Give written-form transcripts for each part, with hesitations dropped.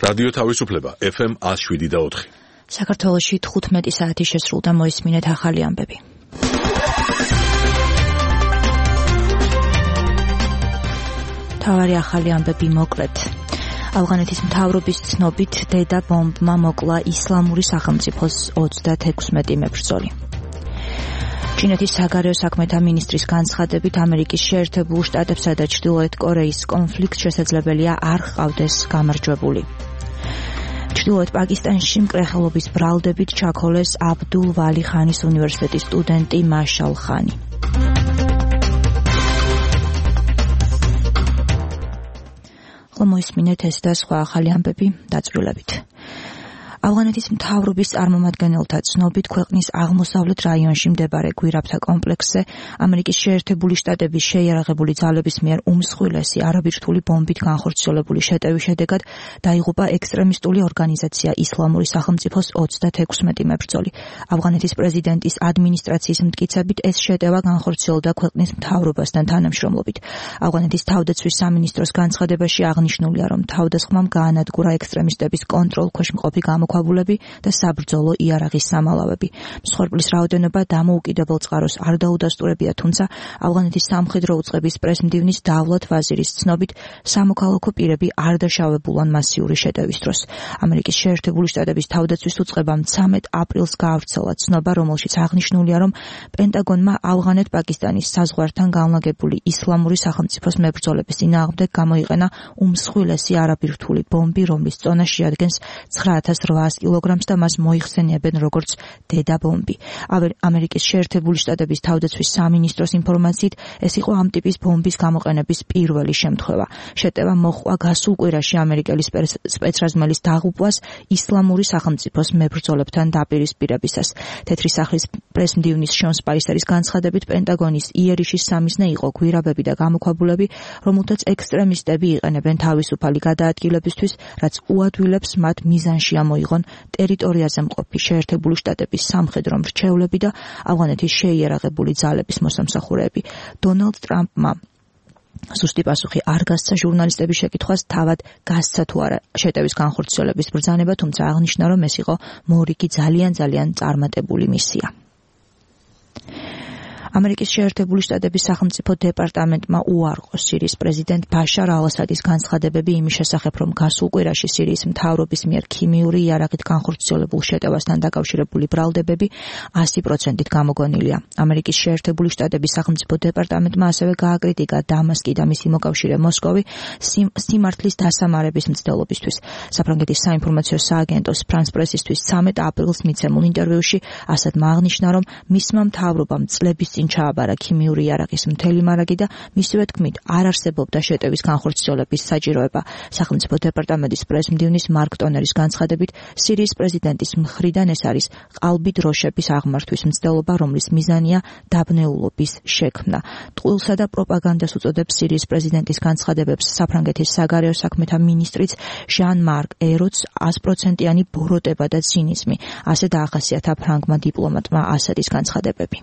რადიო თავისუფლება FM 107.4. საქართველოში 15 საათი შესრულდა, მოისმინეთ ახალი ამბები. თავარი ახალი ამბები მოკლედ. ავღანეთის მთავრობის ცნობით დედა ბომბმა მოკლა ისლამური სახელმწიფოს 36 მებრძოლი. ჩინეთის საგარეო საქმეთა მინისტრის განცხადებით ამერიკის შეერთებულ შტატებსა და ჩრდილოეთ კორეის კონფლიქტ შესაძლებელია არ ჰყავდეს გამარჯვებული. ჩრდილოეთ პაკისტანში მკრეხელობის ბრალდებით ჩაქოლეს აბდულ ვალი ხანის უნივერსიტეტის სტუდენტი მაშალ ხანი. მოისმინეთ ეს და სხვა ახალი ამბები დაწვრილებით. ავღანეთის მთავრობის წარმომადგენელთა ცნობით ქვეყნის აღმოსავლეთ რაიონში მდებარე გვირაბთა კომპლექსზე ამერიკის შეერთებული შტატების შეიარაღებული ძალების მიერ უმსხვილესი არაბირთული ბომბით განხორციელებული შეტევის შედეგად დაიღუპა ექსტრემისტული ორგანიზაცია ისლამური სახელმწიფოს 36 მებრძოლი. ავღანეთის პრეზიდენტის ადმინისტრაციის მტკიცებით ეს შეტევა განხორციელდა ქვეყნის მთავრობასთან თანამშრომლობით. ავღანეთის თავდაცვის სამინისტროს განცხადებაში აღნიშნულია, რომ თავდასხმამ გაანადგურა ექსტრემისტების კონტროლქვეშ მყოფი და საბრძოლო იარაღის სამალავები. მსხვერპლის რაოდენობა დამოუკიდებელ წყაროს არ დაუდასტურებია, თუმცა ავღანეთის სამხედრო უწყების პრესმდივნის დავლათ ვაზირის ცნობით სამოქალაქო პირები არ დაშავებულან მასიური შეტევის დროს. ამერიკის შეერთებული შტატების თავდაცვის უწყებამ 13 აპრილს გაავრცელა ცნობა, რომელშიც აღნიშნულია, რომ პენტაგონმა ავღანეთ-პაკისტანის საზღვართან განლაგებული ისლამური სახელმწიფოს მებრძოლების წინააღმდეგ გამოიყენა უმსხვილესი არაბირთული ბომბი, რომლის წონა შეადგენს 9800 კილოგრამს და მას მოიხსენიებენ როგორც დედა ბომბი. ამერიკის შეერთებული შტატების თავდაცვის სამინისტროს ინფორმაციით, ეს იყო ამ ტიპის ბომბის გამოყენების პირველი შემთხვევა. შეტევა მოჰყვა გასულ კვირაში ამერიკელი სპეცრაზმელის დაღუპვას ისლამური სახელმწიფოს მებრძოლებთან დაპირისპირებისას. თეთრი სახლის პრესმდივნის შონ სპაისერის განცხადებით, პენტაგონის იერიშის სამიზნე იყო გვირაბები და გამოქვაბულები, რომელთაც ექსტრემისტები იყენებენ თავისუფალი გადაადგილებისთვის, რაც უადვილებს მათ მიზანში ამოიღონ ტერიტორიაზე მყოფი შეერთებული შტატების სამხედრო მრჩევლები და ავღანეთის შეიარაღებული ძალების მოსამსახურეები. დონალდ ტრამპმა ზუსტი პასუხი არ გასცა ჟურნალისტების შეკითხვას, თავად გასცა თუ არა შეტევის განხორციელების ბრძანება, თუმცა აღნიშნა, რომ ეს იყო მორიგი ძალიან წარმატებული მისია. ამერიკის შეერთებული შტატების სახელმწიფო დეპარტამენტმა უარყო სირიის პრეზიდენტ ბაშარ ალ-ასადის განცხადებები იმის შესახებ, რომ გასულ კვირაში სირიის მთავრობის მიერ ქიმიური იარაღით განხორციელებულ შეტევასთან დაკავშირებული ბრალდებები 100%-ით გამოგონილია. ამერიკის შეერთებული შტატების სახელმწიფო დეპარტამენტმა ასევე გააკრიტიკა დამასკი და მისი მოკავშირე მოსკოვი სიმართლის დასამარების მცდელობისთვის. საფრანგეთის საინფორმაციო სააგენტოს ფრანს პრესისთვის 13 აპრილს მიცემულ ინტერვიუში ასადმა აღნიშნა, რომ მისმა მთავრობამ წლების წინ ჩააბარა ქიმიური იარაღის მთელი მარაგი და მისივე თქმით არ არსებობდა შეტევის განხორციელების საჭიროება. სახელმწიფო დეპარტამენტის პრესმდივნის მარკ ტონერის განცხადებით, სირიის პრეზიდენტის მხრიდან ეს არის ყალბი დროშების აღმართვის მცდელობა, რომლის მიზანია დაბნეულობის შექმნა. ტყუილსა და პროპაგანდას უწოდებს სირიის პრეზიდენტის განცხადებებს საფრანგეთის საგარეო საქმეთა მინისტრიც ჟან-მარკ ეროც 100%-იანი ბოროტება და ცინიზმი. ასე დაახასიათა ფრანგმა დიპლომატმა ასადის განცხადებები.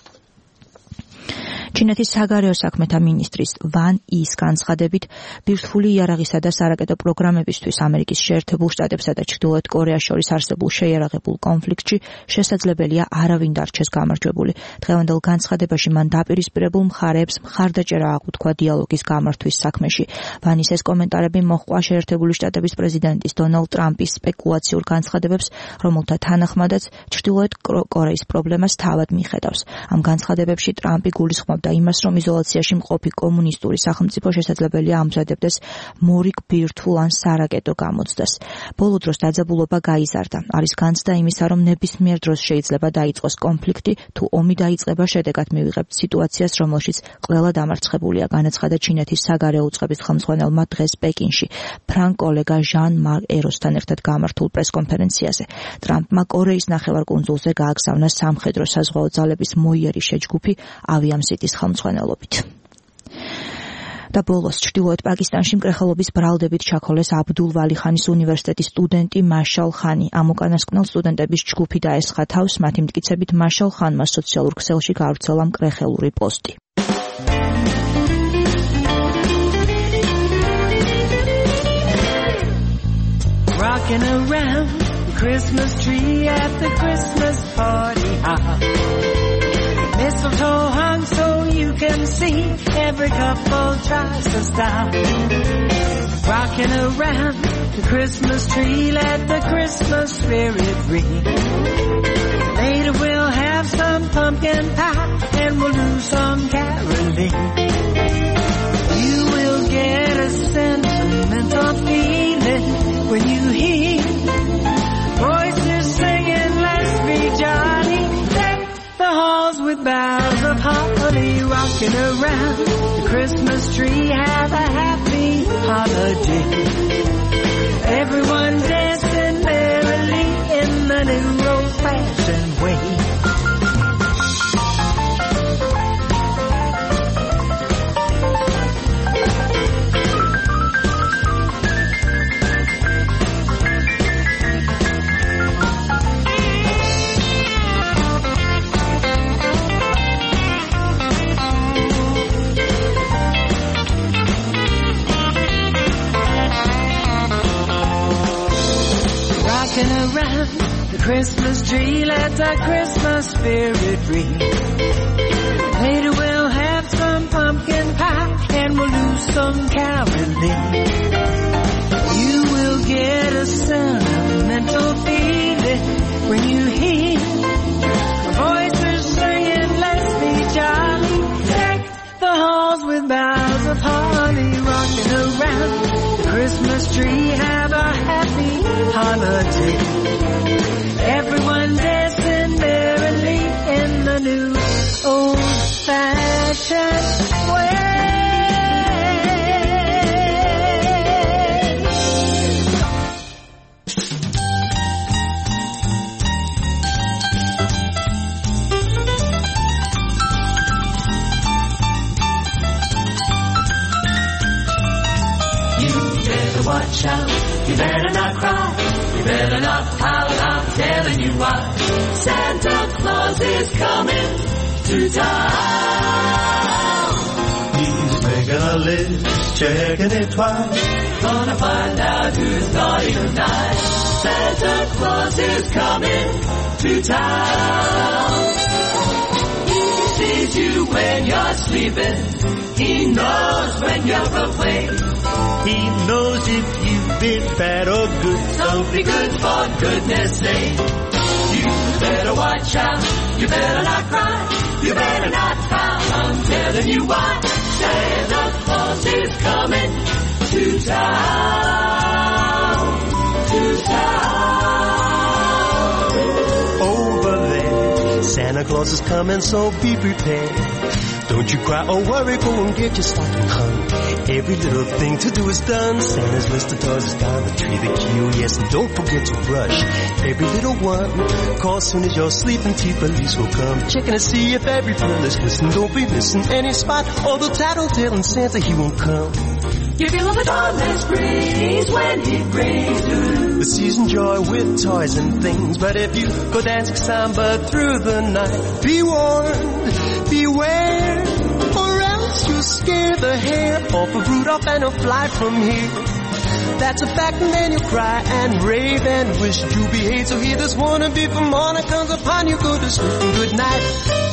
ჩინეთის საგარეო საქმეთა მინისტრის ვან ის განცხადებით, ბირთვული იარაღისა და სარაკეტო პროგრამებისთვის ამერიკის შეერთებულ შტატებსა და ჩრდილოეთ კორეას შორის არსებულ შეიარაღებულ კონფლიქტში შესაძლებელია არავინ დარჩეს გამარჯვებული. დღევანდელ განცხადებაში მან დაპირისპირებულ მხარეებს მხარდაჭერა აღუთქვა დიალოგის გამართვის საქმეში. ვანის ეს კომენტარები მოჰყვა შეერთებული შტატების პრეზიდენტის დონალდ ტრამპის სპეკულაციურ განცხადებებს, რომელთა თანახმადაც ჩრდილოეთ კორეის პრობლემას თავად მიხედავს. ამ განცხადებებში ტრამპი გულისხმობდა იმას, რომ იზოლაციაში მყოფი კომუნისტური სახელმწიფო შესაძლებელია ამზადებდეს მორიგ ბირთვულ ან სარაკეტო გამოცდას. ბოლო დროს დაძაბულობა გაიზარდა. არის განცდა იმისა, რომ ნებისმიერ დროს შეიძლება დაიწყოს კონფლიქტი, თუ ომი დაიწყება, შედეგად მივიღებთ სიტუაციას, რომელშიც ყველა დამარცხებულია, განაცხადა ჩინეთის საგარეო უწყების ხელმძღვანელმა დღეს პეკინში, ფრანგ კოლეგა ჟან-მარკ ეროსთან ერთად გამართულ პრესკონფერენციაზე. ტრამპმა კორეის ნახევარკუნძულზე გააგზავნა სამხედრო საზღვაო ძალების მოიერიშე ჯგუფი ავიამსიტის ხელმძღვანელობით. და ბოლოს ჩრდილოეთ პაკისტანში მკრეხელობის ბრალდებით ჩაქოლეს აბდულ ვალი ხანის უნივერსიტეტის სტუდენტი მაშალ ხანი. ამ უკანასკნელ სტუდენტების ჯგუფი დაესხა თავს, მათი მტკიცებით მაშალ ხანმა სოციალურ ქსელში გაავრცელა მკრეხელური პოსტი. rocking around the Christmas tree at the Christmas party hop. Mistletoe hung so you can see, every couple tries to stop. Rocking around the Christmas tree, let the Christmas spirit ring. Later we'll have some pumpkin pie and we'll do some caroling. You will get a sentimental feeling when you hear voices singing, let's be jolly. Deck the halls with boughs of holly, rocking around the Christmas tree. Have a happy holiday. Everyone dancing merrily in the new old-fashioned way. Around the Christmas tree, let the Christmas spirit ring. Later we'll have some pumpkin pie and we'll do some caroling. You will get a sentimental feeling when you hear voices singing, let's be jolly. Deck the halls with boughs of holly, rocking around the Christmas tree. Have a happy holiday. Everyone dancing merrily in the new old-fashioned way. You better watch out, you better not cry, you better not pout, I'm telling you why. Santa Claus is coming to town. He's making a list, checking it twice. Gonna find out who's naughty tonight. Santa Claus is coming to town. He sees you when you're sleeping. He knows when you're awake. He knows if you've been bad or good. So be good for goodness sake. You better watch out. You better not cry. You better not pout. I'm telling you why. Santa Claus is coming to town. To town. Over there, Santa Claus is coming, so be prepared. Don't you cry or worry, go and get your stocking hung. Every little thing to do is done. Santa's list of toys is down, the tree, the key, oh yes, and don't forget to brush every little one. Call soon as you're sleeping, T-Police will come, checking to see if every pill is missing. Don't be missing any spot, although tattletelling Santa, he won't come. You feel the dawnless breeze when he brings you the season joy with toys and things. But if you go dancing samba through the night, be warned, beware, or else you'll scare the hair off of Rudolph and he'll fly from here. That's a fact, and then you cry and rave and wish you behave. So hear this wannabe from morning comes upon you, go to sleep and good night.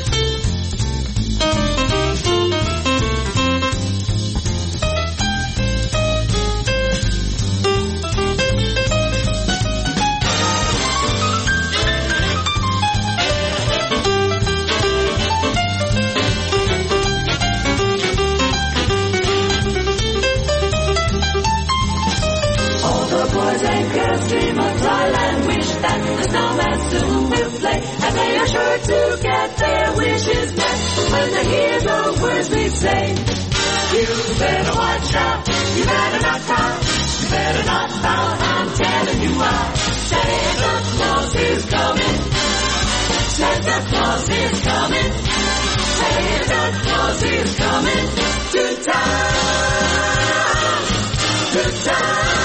Dream of Thailand, wish that the snowman soon will play, and they are sure to get their wishes met when they hear the words we say. You better watch out, you better not cry, you better not pout, I'm telling you why. Santa Claus is coming, Santa Claus is coming, Santa Claus is coming to town, to town.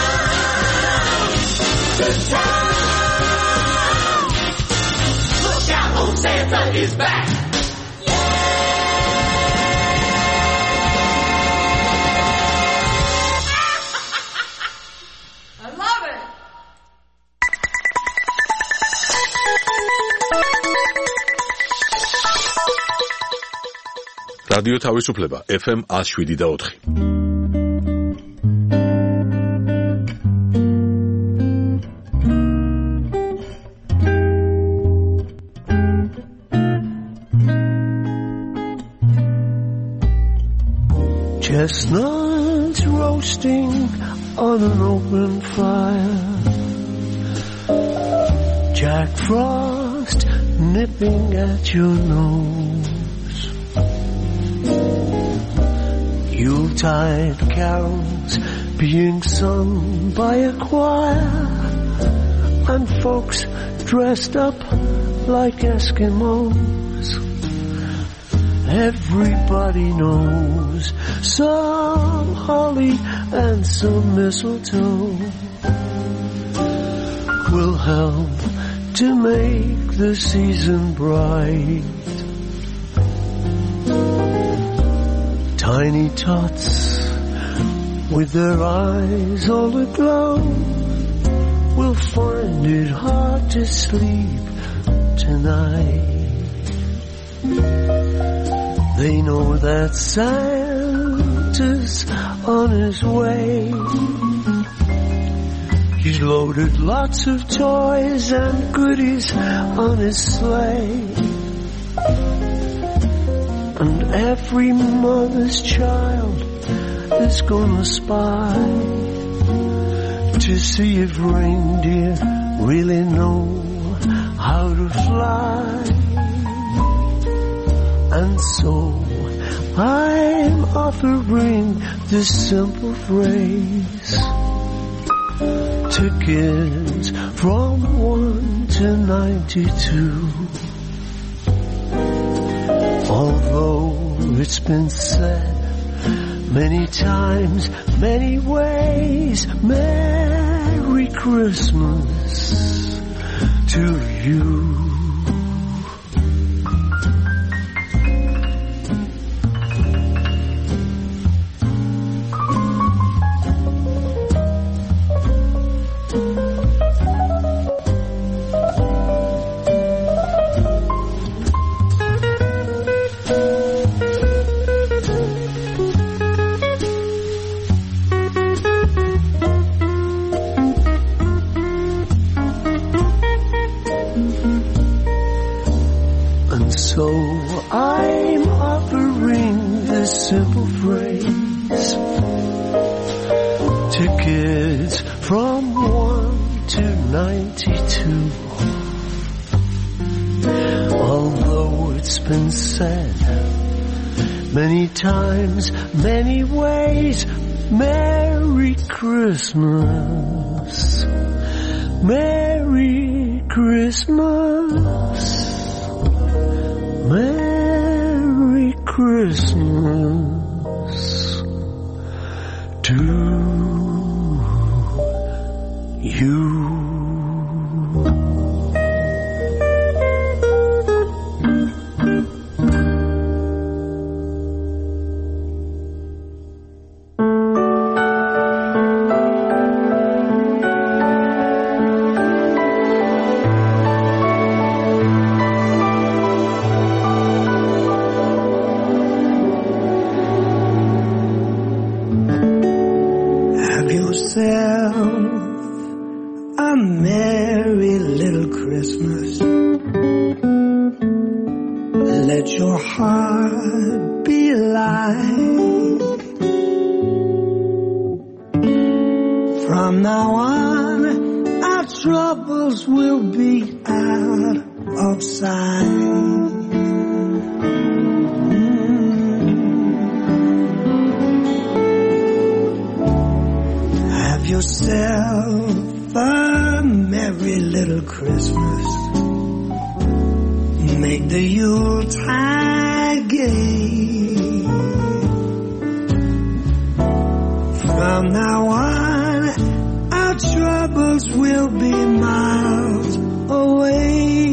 To town. Look out, old Santa is back. Yeah. I love it. რადიო თავისუფლება FM 107.4. Chestnuts roasting on an open fire, Jack Frost nipping at your nose, Yuletide carols being sung by a choir, and folks dressed up like Eskimos. Everybody knows some holly and some mistletoe will help to make the season bright. Tiny tots with their eyes all aglow will find it hard to sleep tonight. They know that Santa's on his way. He's loaded lots of toys and goodies on his sleigh. And every mother's child is gonna spy to see if reindeer really know how to fly. And so I'm offering this simple phrase to kids from 1 to 92. Although it's been said many times, many ways, Merry Christmas to you. So I'm offering this simple phrase to kids from 1 to 92. Although it's been said many times, many ways, Merry Christmas, Merry Christmas, Merry Christmas to you. A merry little Christmas. Let your heart be light. From now on, our troubles will be out of sight. Have yourself a merry little Christmas. Make the Yuletide gay. From now on, our troubles will be miles away.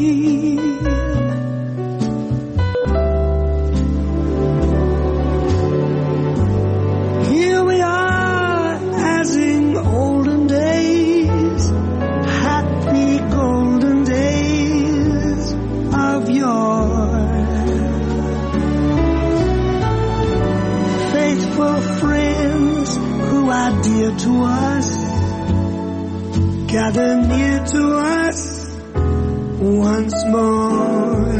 Here we are as in olden days, happy golden days of yore. faithful friends who are dear to us, gather near to us once more.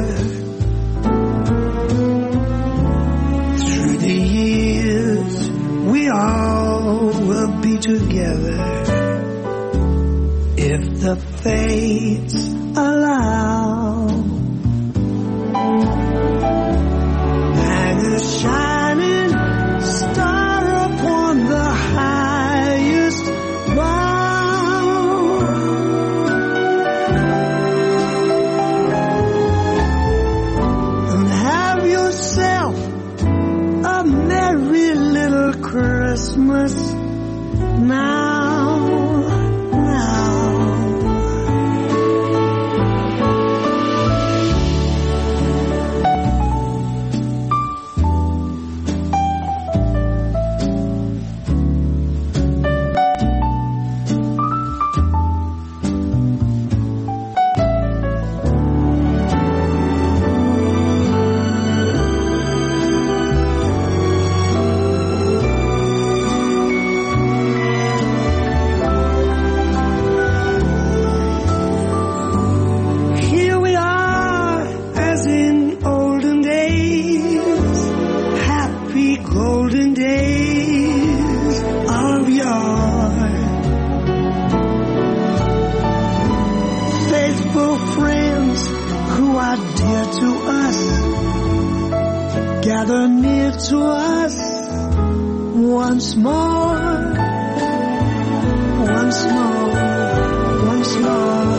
Through the years, we all will be together if the fates allow. Hang a shining star upon the highest bough. And have yourself a merry little Christmas now. Gather near to us once more, once more, once more.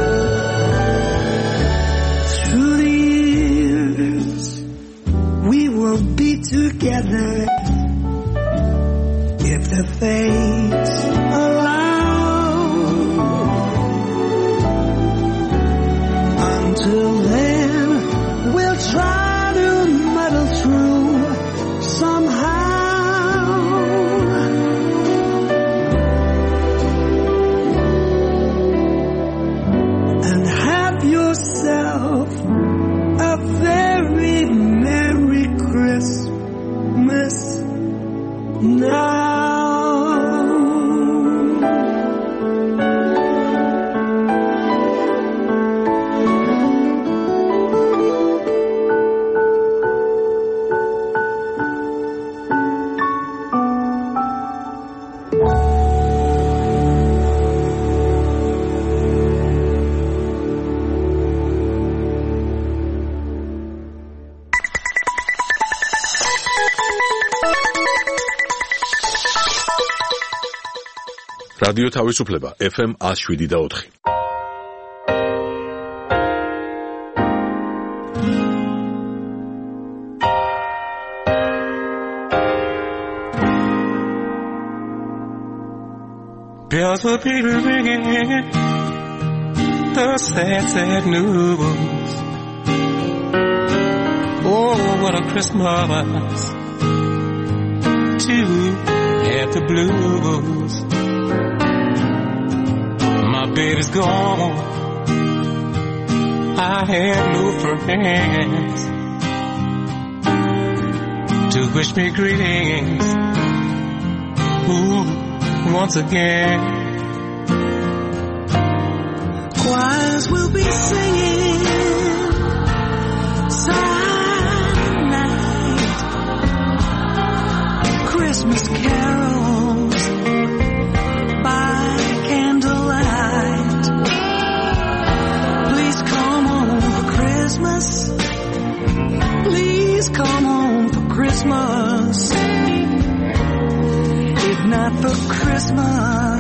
Through the years, we will be together if the fates allow. Until then, we'll try through somehow, and have yourself a very Merry Christmas now. რადიო თავისუფლება FM 107.4. Bells will be ringing, the sad, sad news. Oh, what a Christmas to have the blues. My baby's gone, I have no friends to wish me greetings. Ooh, once again. Choirs will be singing silent night, Christmas carols by candlelight. Please come home for Christmas. Please come home for Christmas. If not for Christmas,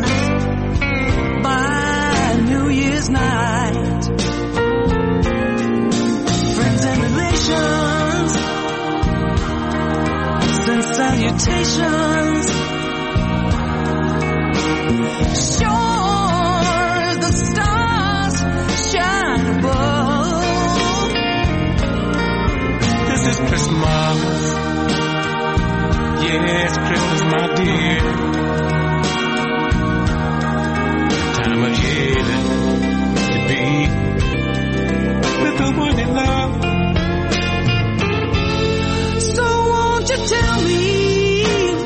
by New Year's night. Friends and relations send salutations. Sure, the stars shine above. This is Christmas. Yes, Christmas, my dear. Time of year to be with the one you love. So won't you tell me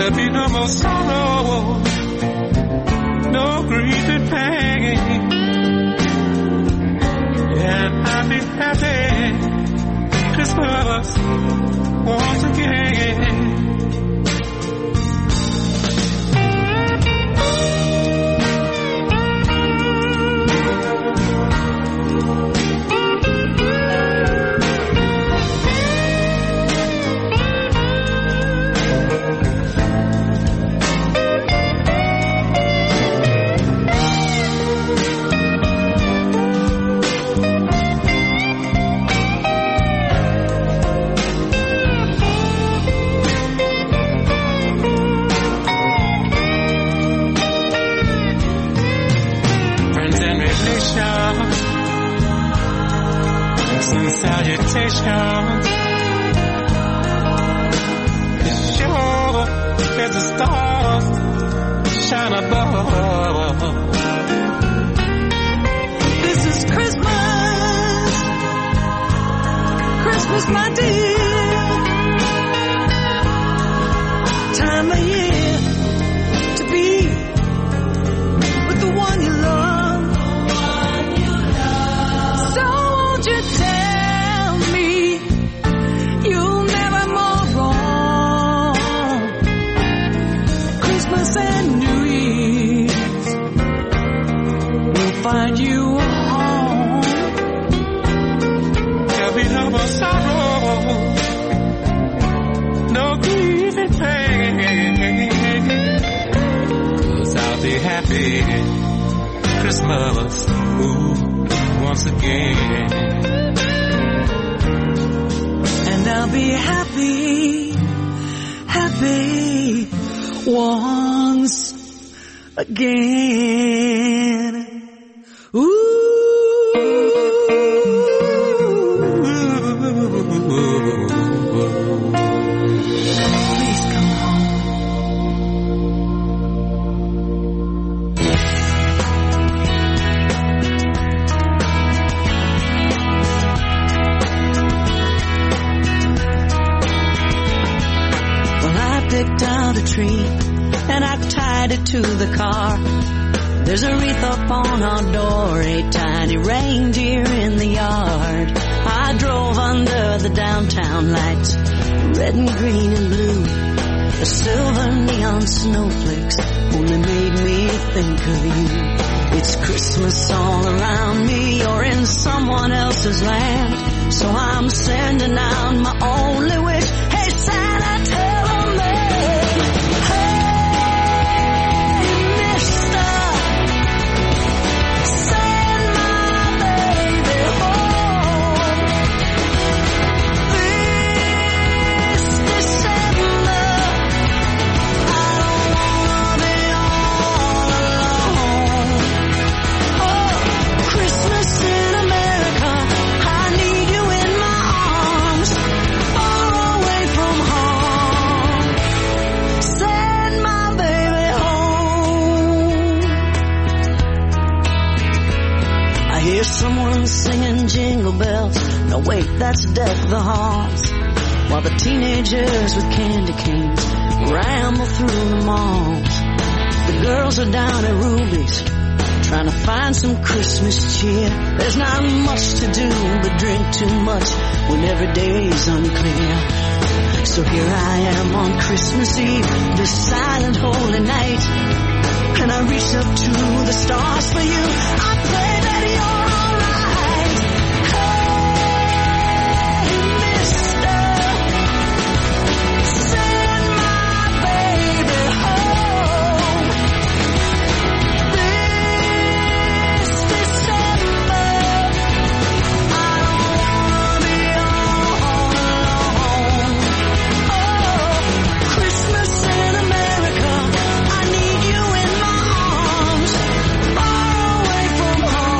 There'll be no more sorrow, no grief and pain. And I'll be happy Christmas once again. Salutations. It's sure as the stars shine above. This is Christmas, Christmas, my dear. Time of year to be with the one you love. So won't you tell me you'll never more wrong? Christmas and New Year's will find you home. There'll be no more sorrow, no grief and pain. 'Cause I'll be happy Christmas, ooh, once again. And I'll be happy, happy once again. Ooh. Please come home. Picked out a tree and I tied it to the car. There's a wreath up on our door, a tiny reindeer in the yard. I drove under the downtown lights, red and green and blue. The silver neon snowflakes only made me think of you. It's Christmas all around me, you're in someone else's land. So I'm sending out my only wish. Hey Santa, tell them someone singing jingle bells. No wait, that's Deck the Halls. While the teenagers with candy canes ramble through the malls. The girls are down at Ruby's trying to find some Christmas cheer. There's not much to do but drink too much when every day's unclear. So here I am on Christmas Eve, this silent holy night, and I reach up to the stars for you. I pray that you're from home.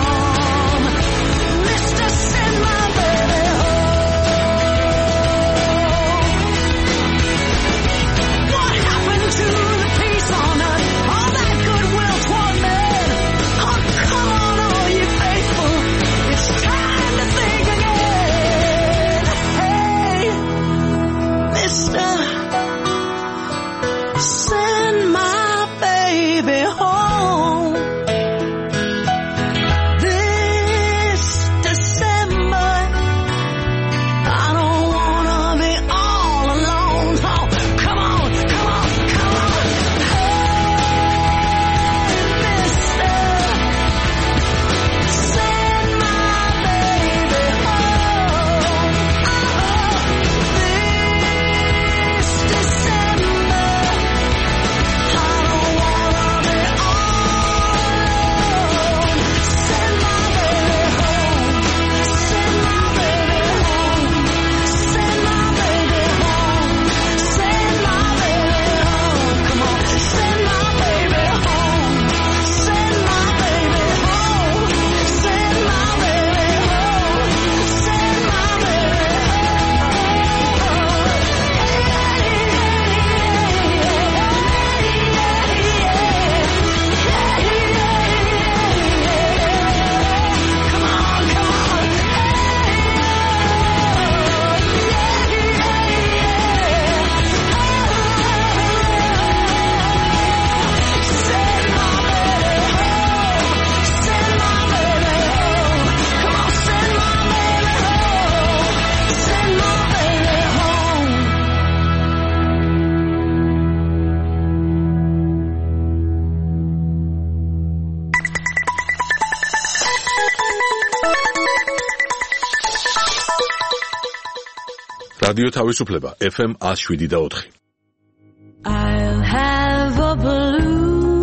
რადიო თავისუფლება FM 107.4. I'll have a blue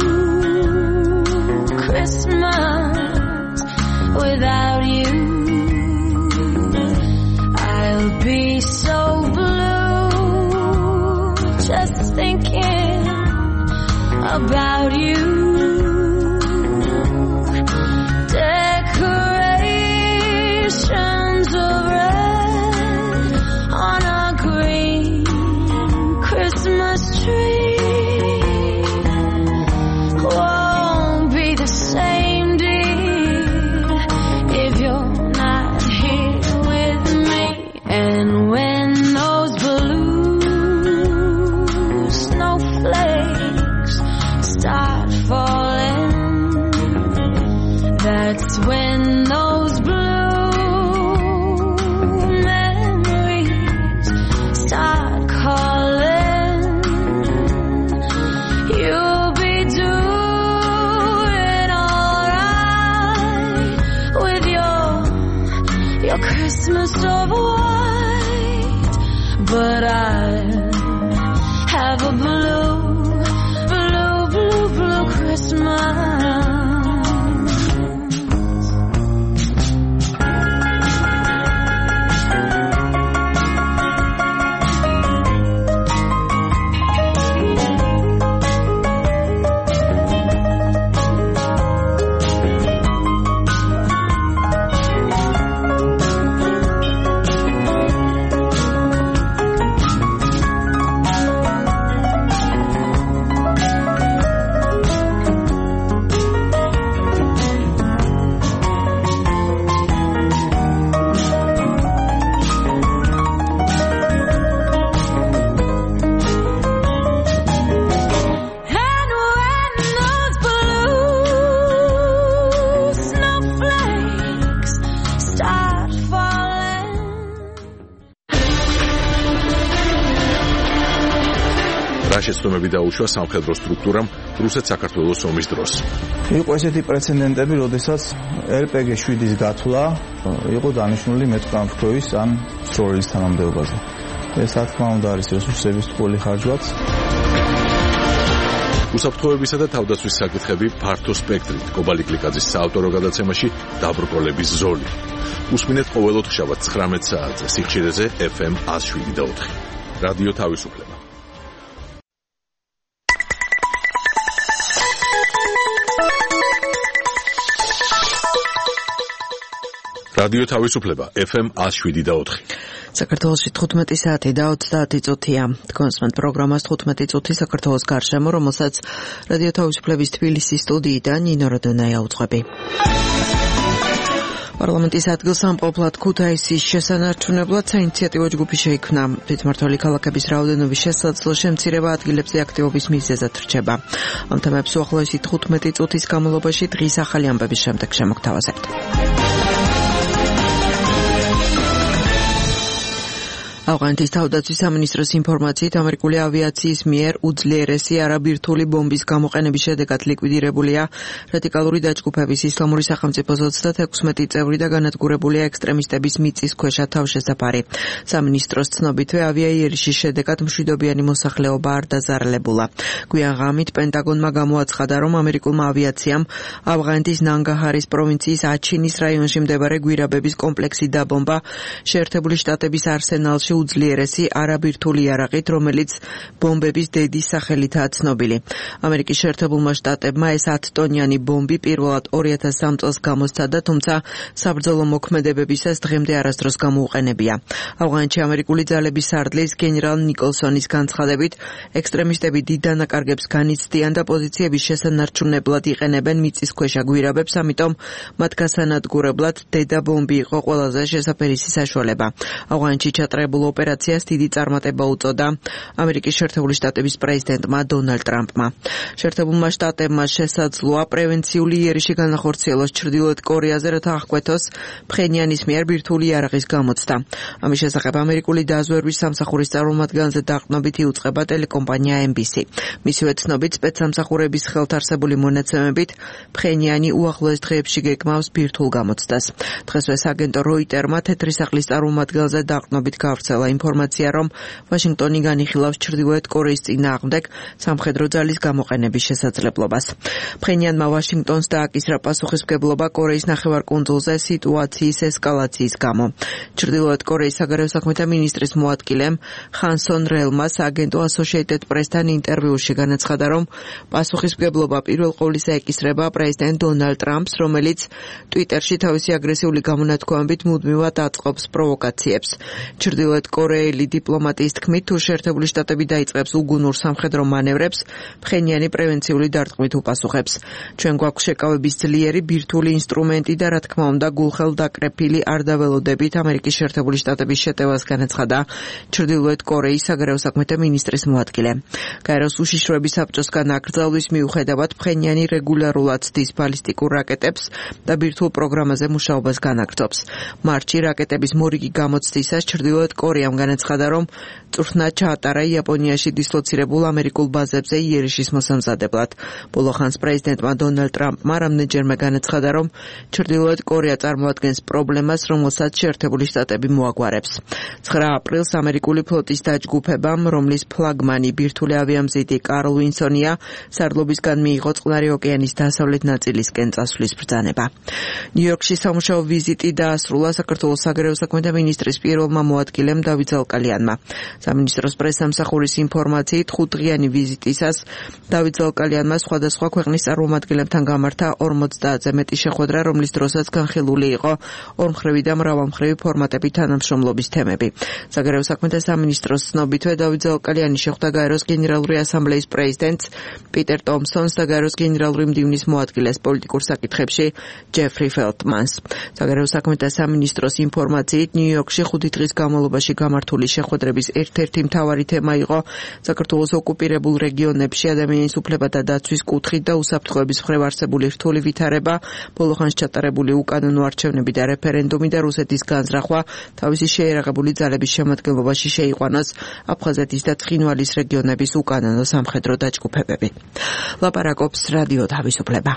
Christmas without you. I'll be so blue just thinking about you. Decorations of red on a green Christmas tree won't be the same, dear, if you're not here with me. And when those blue snowflakes start falling, that's when those blue memories start calling. You'll be doing alright with your Christmas of white, but I'll have a blue Christmas. შეცდომები დაუშვა სამხედრო სტრუქტურამ რუსეთ-საქართველოს ომის დროს. იყო ესეთი პრეცედენტები, როდესაც RPG-7-ის გათვლა იყო დანიშნული მეტყამფრქვევის ან სროლის თანამდებობაზე. ეს რა თქმა უნდა არის რესურსების ტყუილი ხარჯვაც. უსაფრთხოებისა და თავდაცვის საკითხები ფართო სპექტრით კობალი კლიკაძის საავტორო გადაცემაში დაბრკოლების ზოლი. უსმინეთ ყოველოთხშაბათ 19 საათზე სიხშირეზე FM 107.4. რადიო თავისუფლება. რადიო თავისუფლება FM 107.4. საქართველოში 15 საათი და 30 წუთია. თქვენს პროგრამას 15 წუთი საქართველოს გარშემო, რომელსაც რადიო თავისუფლების თბილისის სტუდიიდან ნინო როდონაია უძღვები. პარლამენტის ადგილსამყოფლად ქუთაისის შესანარჩუნებლად საინიციატივო ჯგუფი შეიქმნა. თვითმმართველი ქალაქების რაოდენობის შესაძლო შემცირება ადგილებზე აქტივობის მიზეზად რჩება. ამ თემებს უახლოესი 15 წუთის განმავლობაში დღის ახალი ამბების შემდეგ შემოგთავაზებთ. ავღანეთის თავდაცვის სამინისტროს ინფორმაციით ამერიკული ავიაციის მიერ უძლიერესი არაბირთული ბომბის გამოყენების შედეგად ლიკვიდირებულია რადიკალური დაჯგუფების ისლამური სახელმწიფოს 36 წევრი და განადგურებულია ექსტრემისტების მიწისქვეშა თავშესაფარი. სამინისტროს ცნობითვე ავიაიერიშის შედეგად მშვიდობიანი მოსახლეობა არ დაზარალებულა. გვიან ღამით პენტაგონმა გამოაცხადა, რომ ამერიკულმა ავიაციამ ავღანეთის ნანგაჰარის პროვინციის აჩინის რაიონში მდებარე გვირაბების კომპლექსი დაბომბა შეერთებული შტატების არსენალში უძლიერესი არაბირთული იარაღით, რომელიც ბომბების დედის სახელითაა ცნობილი. ამერიკის შეერთებულმა შტატებმა ეს 10 ტონიანი ბომბი პირველად 2003 წელს გამოსცადა, თუმცა საბრძოლო მოქმედებებისას დღემდე არასდროს გამოუყენებია. ავღანეთში ამერიკული ძალების სარდლის გენერალ ნიკოლსონის განცხადებით, ექსტრემისტები დიდ დანაკარგებს განიცდიან და პოზიციების შესანარჩუნებლად იყენებენ მიწისქვეშა გვირაბებს, ამიტომ მათ გასანადგურებლად დედა ბომბი იყო ყველაზე შესაფერისი საშუალება. ავღანეთში ჩატარებულ ოპერაციას დიდი წარმატება უწოდა ამერიკის შეერთებული შტატების პრეზიდენტმა დონალდ ტრამპმა. შეერთებულმა შტატებმა შესაძლოა პრევენციული იერიში განახორციელოს ჩრდილოეთ კორეაზე, რათა აღკვეთოს ფხენიანის მიერ ბირთვული იარაღის გამოცდა. ამის შესახებ ამერიკული დაზვერვის სამსახურის წარმომადგენელზე დაყრდნობით იუწყება ტელეკომპანია NBC. მისივე ცნობით სპეცსამსახურების ხელთ არსებული მონაცემებით ფხენიანი უახლოეს დღეებში გეკმავს ბირთვულ გამოცდას. დღესვე სააგენტო როიტერმა თეთრი სახლის წარმომადგენელზე დაყრდნობით გავრცელდა გამოსცელა ინფორმაცია, რომ ვაშინგტონი განიხილავს ჩრდილოეთ კორეის წინააღმდეგ სამხედრო ძალის გამოყენების შესაძლებლობას. ფხენიანმა ვაშინგტონს დააკისრა პასუხისმგებლობა კორეის ნახევარკუნძულზე სიტუაციის ესკალაციის გამო. ჩრდილოეთ კორეის საგარეო საქმეთა მინისტრის მოადგილემ ხანსონ რელმას აგენტო Associated Press-თან ინტერვიუში განაცხადა, რომ პასუხისმგებლობა პირველ ყოვლისა ეკისრება პრეზიდენტ დონალდ ტრამპს, რომელიც ტვიტერში თავისი აგრესიული გამონათქვამებით მუდმივად აწყობს პროვოკაციებს. ჩრდილოეთ კორეელი დიპლომატიის თქმით, თუ შეერთებული შტატები დაიწყებს უგუნურ სამხედრო მანევრებს, ფხენიანი პრევენციული დარტყმით უპასუხებს. ჩვენ გვაქვს შეკავების ძლიერი ბირთვული ინსტრუმენტი და რა თქმა უნდა გულხელდაკრეფილი არ დაველოდებით ამერიკის შეერთებული შტატების შეტევას განაცხადა ჩრდილოეთ კორეის საგარეო საქმეთა მინისტრის მოადგილე. გაეროს უშიშროების საბჭოსგან აკრძალვის მიუხედავად ფხენიანი რეგულარულად ცდის ბალისტიკურ რაკეტებს და ბირთვულ პროგრამაზე მუშაობას განაგრძობს. მარტში რაკეტების მორიგი გამოცდისას ჩრდილოეთ კორეამ განაცხადა, რომ წვრთნა ჩაატარა იაპონიაში დისლოცირებულ ამერიკულ ბაზებზე იერიშის მოსამზადებლად. ბოლო ხანს პრეზიდენტმა დონალდ ტრამპმა რამდენჯერმე განაცხადა, რომ ჩრდილოეთ კორეა წარმოადგენს პრობლემას, რომელსაც შეერთებული შტატები მოაგვარებს. 9 აპრილს ამერიკული ფლოტის დაჯგუფებამ, რომლის ფლაგმანი ბირთვული ავიამზიდი კარლ ვინსონია, სარდლობისგან მიიღო წყნარი ოკეანის დასავლეთ ნაწილისკენ წასვლის ბრძანება. ნიუ-იორკში სამუშაო ვიზიტი დაასრულა საქართველოს საგარეო საქმეთა მინისტრის პირველმა მოადგილემ დავით ზალკალიანმა. სამინისტროს პრესსამსახურის ინფორმაციით 5 დღიანი ვიზიტისას დავით ზალკალიანმა სხვადასხვა ქვეყნის წარმომადგენლებთან გამართა 50-ზე მეტი შეხვედრა, რომლის დროსაც განხილული იყო ორმხრივი და მრავალმხრივი ფორმატებით თანამშრომლობის თემები. საგარეო საქმეთა სამინისტროს ცნობითვე დავით ზალკალიანი შეხვდა გაეროს გენერალური ასამბლეის პრეზიდენტს პიტერ ტომსონს და გაეროს გენერალური მდივნის მოადგილეს პოლიტიკურ საკითხებში ჯეფრი ფელტმანს. საგარეო საქმეთა სამინისტროს ინფორმაციით ნიუ-იორკში 5 დღის განმავლობაში გამართული შეხვედრების ერთ-ერთი მთავარი თემა იყო საქართველოს ოკუპირებულ რეგიონებში ადამიანის უფლებათა დაცვის კუთხით და უსაფრთხოების მხრივ არსებული რთული ვითარება, ბოლო ხანს ჩატარებული უკანონო არჩევნები და რეფერენდუმი და რუსეთის განზრახვა თავისი შეიარაღებული ძალების შემადგენლობაში შეიყვანოს აფხაზეთის და ცხინვალის რეგიონების უკანონო სამხედრო დაჯგუფებები. ლაპარაკობს რადიო თავისუფლება.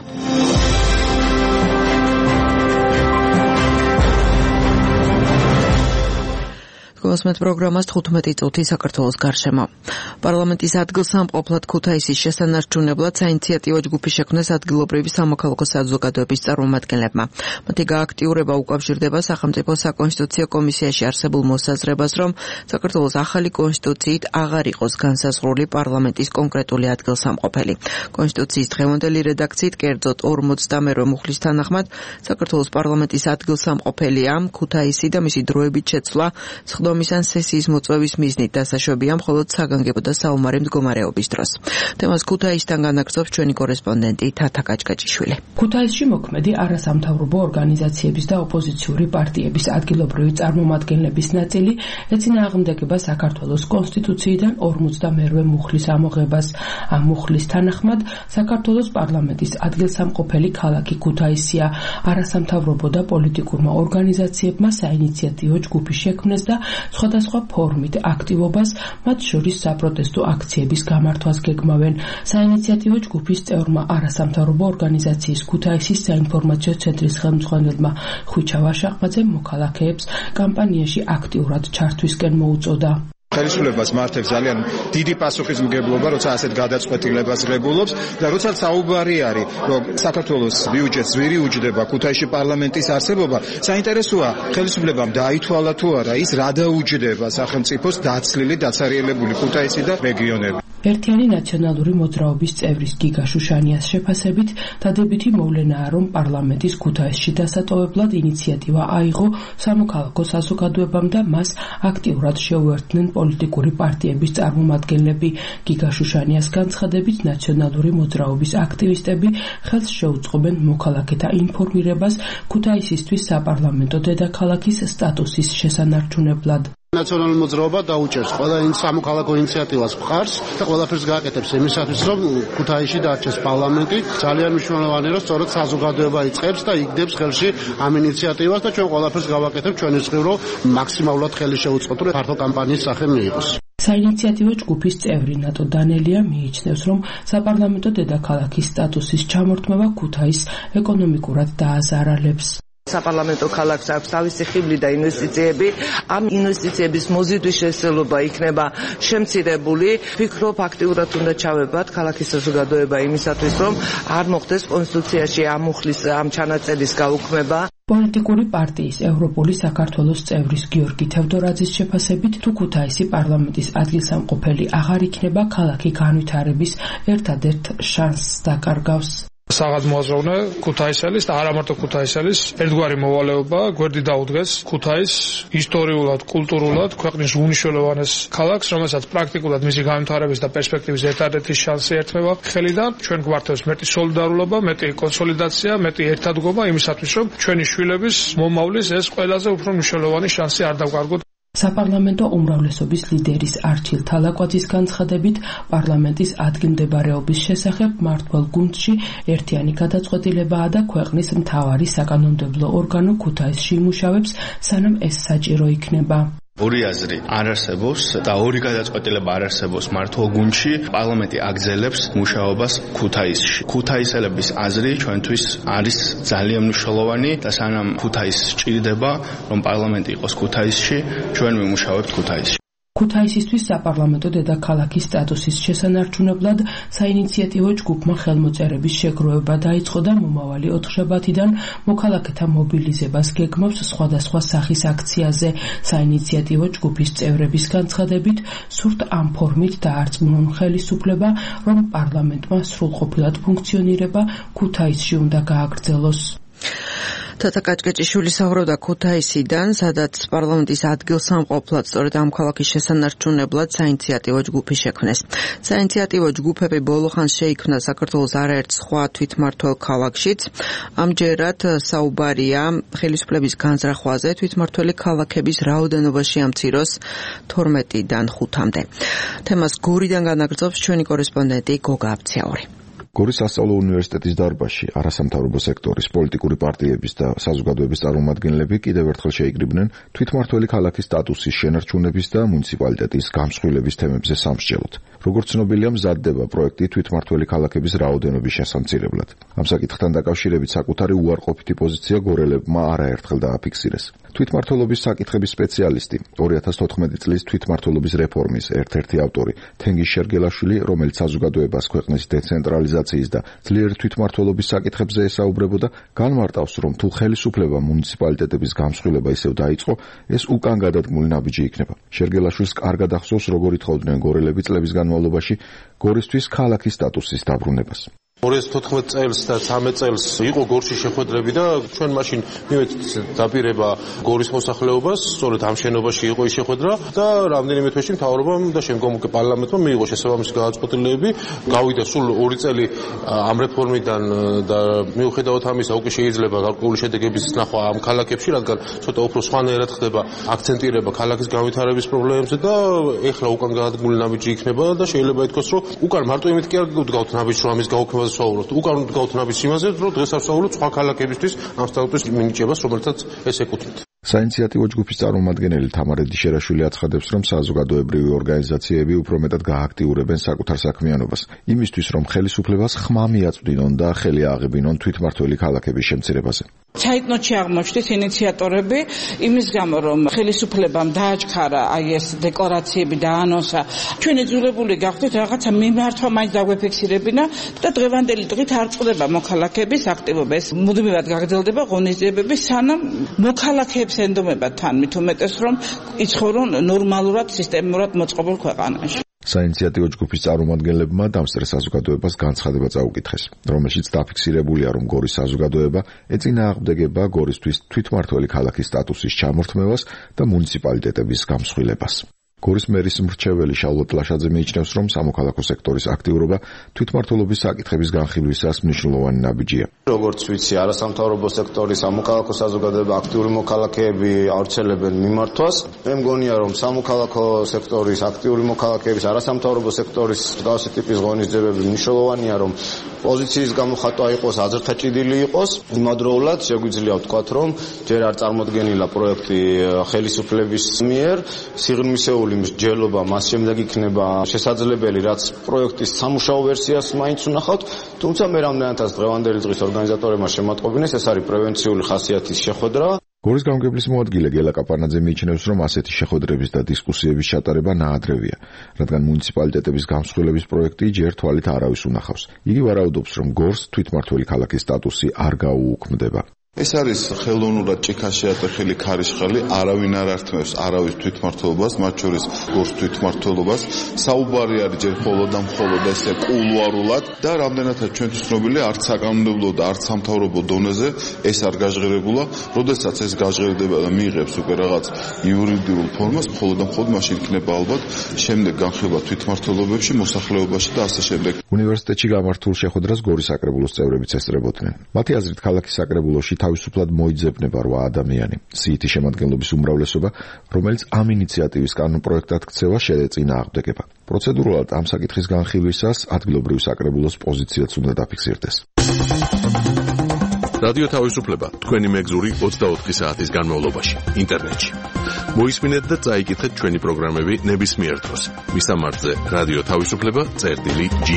გოსმეთ პროგრამას 15 წუთი საქართველოს გარშემო. პარლამენტის ადგილსამყოფლად ქუთაისის შესანარჩუნებლად საინიციატივო ჯგუფი შექმნეს ადგილობრივი სამოქალაქო საზოგადოების წარმომადგენლებმა. მათი გააქტიურება უკავშირდება სახელმწიფო საკონსტიტუციო კომისიაში არსებულ მოსაზრებას, რომ საქართველოს ახალი კონსტიტუციით აღარ იყოს განსაზღვრული პარლამენტის კონკრეტული ადგილსამყოფელი. კონსტიტუციის დღევანდელი რედაქციით, კერძოდ 42 მუხლის თანახმად, საქართველოს პარლამენტის ადგილსამყოფელია ქუთაისი და მისი დროებით შეცვლა მისან სესიის მოწვევის მიზნით დასაშვებია მხოლოდ საგანგებო და საომარი მდგომარეობის დროს. თემას ქუთაისიდან განაგრძობს ჩვენი კორესპონდენტი თათა კაჭკაჭიშვილი. ქუთაისში მოქმედი არასამთავრობო ორგანიზაციების და ოპოზიციური პარტიების ადგილობრივი წარმომადგენლების ნაწილი ეწინააღმდეგება საქართველოს კონსტიტუციიდან 52 მუხლის ამოღებას. ამ მუხლის თანახმად საქართველოს პარლამენტის ადგილსამყოფელი ქალაქი ქუთაისია. არასამთავრობო და პოლიტიკურმა ორგანიზაციებმა საინიციატივო ჯგუფი შექმნეს და სხვადასხვა ფორმით აქტივობას, მათ შორის საპროტესტო აქციების გამართვას გეგმავენ. საინიციატივო ჯგუფის წევრმა არასამთავრობო ორგანიზაციის ქუთაისის საინფორმაციო ცენტრის ხელმძღვანელმა ხვიჩა ვაშაყბაძემ მოქალაქეებს კამპანიაში აქტიურად ჩართვისკენ მოუწოდა. ხელისუფლებას მართებს ძალიან დიდი პასუხისმგებლობა, როცა ასეთ გადაწყვეტილებას ღებულობს და როცა საუბარი არის, რომ საქართველოს ბიუჯეტს ძვირი უჯდება ქუთაისში პარლამენტის არსებობა, საინტერესოა ხელისუფლებამ დაითვალა თუ არა ის რა დაუჯდება სახელმწიფოს დაცლილი, დაცარიელებული ქუთაისი და რეგიონები. ერთიანი ნაციონალური მოძრაობის წევრის გიგა შუშანიას შეფასებით, დადებითი მოვლენაა, რომ პარლამენტის ქუთაისში დასატოვებლად ინიციატივა აიღო სამოქალაქო საზოგადოებამ და მას აქტიურად შეუერთდნენ პოლიტიკური პარტიების წარმომადგენლები. გიგა შუშანიას განცხადებით, ნაციონალური მოძრაობის აქტივისტები ხელს შეუწყობენ მოქალაქეთა ინფორმირებას ქუთაისისთვის საპარლამენტო დედაქალაქის სტატუსის შესანარჩუნებლად. ნაციონალური მოძრაობა დაუჭერს ყველა სამოქალაქო ინიციატივას მხარს და ყველაფერს გააკეთებს იმისათვის, რომ ქუთაისში დარჩეს პარლამენტი. ძალიან მნიშვნელოვანია, რომ სწორედ საზოგადოება იწყებს და იგდებს ხელში ამ ინიციატივას და ჩვენ ყველაფერს გავაკეთებ ჩვენი მხრივ, რომ მაქსიმალურად ხელი შეუწყოთ, რომ ფართო კამპანიის სახე მიიღოს. საინიციატივო ჯგუფის წევრი ნატო დანელია მიიჩნევს, რომ საპარლამენტო დედაქალაქის სტატუსის ჩამორთმევა ქუთაისს ეკონომიკურად დააზარალებს. საპარლამენტო ქალაქს აქვს თავისი ხიბლი და ინვესტიციები. ამ ინვესტიციების მოზიდვის შესაძლებლობა იქნება შემცირებული. ვფიქრობ, აქტიურად უნდა ჩავებათ ქალაქის საზოგადოება იმისათვის, რომ არ მოხდეს კონსტიტუციაში ამ მუხლის ამ ჩანაწერის გაუქმება. პოლიტიკური პარტიის ევროპული საქართველოს წევრის გიორგი თევდორაძის შეფასებით, თუ ქუთაისი პარლამენტის ადგილსამყოფელი აღარ იქნება, ქალაქი განვითარების ერთადერთ შანსს დაკარგავს. საღად მოაზროვნე ქუთაისელის და არა მარტო ქუთაისელის ერთგვარი მოვალეობა გვერდი დაუდგეს ქუთაის ისტორიულად, კულტურულად ქვეყნის უნიშნელოვანეს ქალაქს, რომელსაც პრაქტიკულად მისი განვითარების და პერსპექტივის ერთადერთი შანსი ერთმევა ხელიდან. ჩვენ გვართავს მეტი სოლიდარულობა, მეტი კონსოლიდაცია, მეტი ერთადგომა იმისათვის, რომ ჩვენი შვილების მომავლის ეს ყველაზე უფრო მნიშვნელოვანი შანსი არ დავკარგოთ. საპარლამენტო უმრავლესობის ლიდერის არჩილ თალაკვაძის განცხადებით, პარლამენტის ადგილმდებარეობის შესახებ მმართველ გუნდში ერთიანი გადაწყვეტილებაა და ქვეყნის მთავარი საკანონმდებლო ორგანო ქუთაისში იმუშავებს, სანამ ეს საჭირო იქნება. ორი აზრი არ არსებობს და ორი გადაწყვეტილება არ არსებობს მმართველ გუნდში. პარლამენტი აგრძელებს მუშაობას ქუთაისში. ქუთაისელების აზრი ჩვენთვის არის ძალიან მნიშვნელოვანი და სანამ ქუთაისი სჭირდება, რომ პარლამენტი იყოს ქუთაისში, ჩვენ ვიმუშავებთ ქუთაისში. ქუთაისისთვის საპარლამენტო დედაქალაქის სტატუსის შესანარჩუნებლად საინიციატივო ჯგუფმა ხელმოწერების შეგროვება დაიწყო და მომავალი 4 შაბათიდან მოქალაქეთა მობილიზებას გეგმავს სხვადასხვა სახის აქციაზე. საინიციატივო ჯგუფის წევრების განცხადებით, სურთ ამ ფორმით დაარწმუნონ ხელისუფლება, რომ პარლამენტმა სრულყოფილად ფუნქციონირება ქუთაისში უნდა გააგრძელოს. თათა კაჭკეჭიშვილი საუბრობდა ქუთაისიდან, სადაც პარლამენტის ადგილსამყოფლად სწორედ ამ ქალაქის შესანარჩუნებლად საინიციატივო ჯგუფი შექმნეს. საინიციატივო ჯგუფები ბოლო ხანს შეიქმნა საქართველოს არაერთ სხვა თვითმმართველ ქალაქშიც. ამჯერად საუბარია ხელისუფლების განზრახვაზე, თვითმმართველი ქალაქების რაოდენობაში ამციროს 12-დან 5-მდე. თემას გორიდან განაგრძობს ჩვენი კორესპონდენტი გოგა აბციაური. გორის სასწავლო უნივერსიტეტის დარბაზში არასამთავრობო სექტორის პოლიტიკური პარტიების და საზოგადოების წარმომადგენლები კიდევ ერთხელ შეიკრიბნენ თვითმმართველი ქალაქის სტატუსის შენარჩუნების და მუნიციპალიტეტის გამსხვილების თემებზე სამსჯელოდ. როგორც ცნობილია, მზადდება პროექტი თვითმმართველი ქალაქების რაოდენობის შესამცირებლად. ამ საკითხთან დაკავშირებით საკუთარი უარყოფითი პოზიცია გორელებმა არაერთხელ დააფიქსირეს. თვითმმართველობის საკითხების სპეციალისტი, 2014 წლის თვითმმართველობის რეფორმის ერთ-ერთი ავტორი თენგიზ შერგელაშვილი, რომელიც საზოგადოებას ქვეყნის დეცენტრალიზაციის და ძლიერი თვითმმართველობის საკითხებზე ესაუბრებოდა, განმარტავს, რომ თუ ხელისუფლება მუნიციპალიტეტების გამსხვილება ისევ დაიწყო, ეს უკან გადადგმული ნაბიჯი იქნება. შერგელაშვილს კარგად ახსოვს, როგორ ითხოვდნენ გორელები წლების განმავლობაში გორისთვის ქალაქის სტატუსის დაბრუნებას. 2014 წელს და 13 წელს იყო გორში შეხვედრები და ჩვენ მაშინ მივედით დაპირება გორის მოსახლეობას, სწორედ ამ შენობაში იყო ის შეხვედრა და რამდენიმე თვეში მთავრობამ და შემდგომ პარლამენტმა მიიღო შესაბამისი გადაწყვეტილებები. გავიდა სულ 2 წელი ამ რეფორმიდან და მიუხედავად ამისა უკვე შეიძლება გარკვეული შედეგების ნახვა ამ ქალაქებში, რადგან ცოტა უფრო სხვანაირად ხდება აქცენტირება ქალაქის განვითარების პრობლემებზე და ეხლა უკან გადადგმული ნაბიჯი იქნება და შეიძლება ითქვას, რომ უკან მარტო იმით კი არ გგავთ ნაბიჯს, რომ ამის გაუქმებას უკან გგავთ ნაბიჯს იმაზე, რომ დღეს არ ვსაუბრობთ სხვა ქალაქებისთვის ამ სტატუსის მინიჭებას, რომელთაც ეს ეკუთვნით. საინიციატივო ჯგუფის წარმომადგენელი თამარ ედიშერაშვილი აცხადებს, რომ საზოგადოებრივი ორგანიზაციები უფრო მეტად გააქტიურებენ საკუთარ საქმიანობას, იმისთვის, რომ ხელისუფლებას ხმა მიაწვდინონ და ხელი ააღებინონ თვითმმართველი ქალაქების შემცირებაზე. საიტნოტში აღმოჩნდით ინიციატორები იმის გამო, რომ ხელისუფლებამ დააჩქარა აი ეს დეკლარაციები და ანონსა, ჩვენ იძულებული გავხდით რაღაცა მიმართვა მაინც დაგვეფიქსირებინა და დღევანდელი დღით არ წყდება მოქალაქეების აქტივობა. ეს მუდმივად გაგრძელდება ღონისძიებები, სანამ მოქალაქეებს ენდომება თან მით უმეტეს, რომ იცხოვრონ ნორმალურად, სისტემურად მოწყობილ ქვეყანაში. საინიციატივო ჯგუფის წარმომადგენლებმა დამსწრე საზოგადოებას განცხადება წაუკითხეს, რომელშიც დაფიქსირებულია, რომ გორის საზოგადოება ეწინააღმდეგება გორისთვის თვითმმართველი ქალაქის სტატუსის ჩამორთმევას და მუნიციპალიტეტების გამსხვილებას. გორის მერის მრჩეველი შალვა პლაშაძე მიიჩნევს, რომ სამოქალაქო სექტორის აქტიურობა თვითმმართველობის საკითხების განხილვისას მნიშვნელოვანი ნაბიჯია. როგორც ვიცი, არასამთავრობო სექტორის სამოქალაქო საზოგადოება აქტიური მოქალაქეები ავრცელებენ მიმართვას. მე მგონია, რომ სამოქალაქო სექტორის აქტიური მოქალაქეების, არასამთავრობო სექტორის მსგავსი ტიპის ღონისძიებები მნიშვნელოვანია, რომ პოზიციის გამოხატვა იყოს, აზრთა ჭიდილი იყოს. იმადროულად შეგვიძლია ვთქვათ, რომ ჯერ არ წარმოდგენილა პროექტი ხელისუფლების მიერ, სიღრმისეული მსჯელობა მას შემდეგ იქნება შესაძლებელი, რაც პროექტის სამუშაო ვერსიას მაინც უნახავთ, თუმცა მე რამდენადაც დღევანდელი დღის ორგანიზატორებმა შემატყობინეს, ეს არის პრევენციული ხასიათის შეხვედრა. გორის გამგებლის მოადგილე გელა კაპარნაძე მიიჩნევს, რომ ასეთი შეხვედრების და დისკუსიების ჩატარება ნაადრევია, რადგან მუნიციპალიტეტების გამსხვილების პროექტი ჯერ თვალით არავის უნახავს. იგი ვარაუდობს, რომ გორს თვითმმართველი ქალაქის სტატუსი არ გაუუქმდება. ეს არის ხელოვნურად ჭიქაში შეატეხილი ქარიშხალი, არავინ არ ართმევს არავის თვითმმართველობას, მათ შორის გორს თვითმმართველობას. საუბარი არის ჯერ მხოლოდ და მხოლოდ ესე კულუარულად და რამდენადაც ჩვენთვის ცნობილია, არც საკანონმდებლო და არც სამთავრობო დონეზე ეს არ გაჟღერებულა. როდესაც ეს გაჟღერდება და მიიღებს უკვე რაღაც იურიდიულ ფორმას, მხოლოდ და მხოლოდ მაშინ იქნება ალბათ შემდეგ განხილვა თვითმმართველობებში, მოსახლეობაში და ასე შემდეგ. უნივერსიტეტში გამართულ შეხვედრას გორის საკრებულოს წევრებიც ესწრებოდნენ. მათი აზრით, ქალაქის საკრებულოში თავისუფლად მოიძებნება 8 ადამიანი. სიითი შემადგენლობის უმრავლესობა, რომელიც ამ ინიციატივის კანონპროექტად ქცევა შეეწინააღმდეგება. პროცედურულად ამ საკითხის განხილვისას ადგილობრივი საკრებულოს პოზიციაც უნდა დაფიქსირდეს. რადიო თავისუფლება თქვენი მეგზური 24 საათის განმავლობაში ინტერნეტში. მოისმინეთ და წაიკითხეთ ჩვენი პროგრამები ნებისმიერ დროს. მისამართზე რადიო თავისუფლება.ge.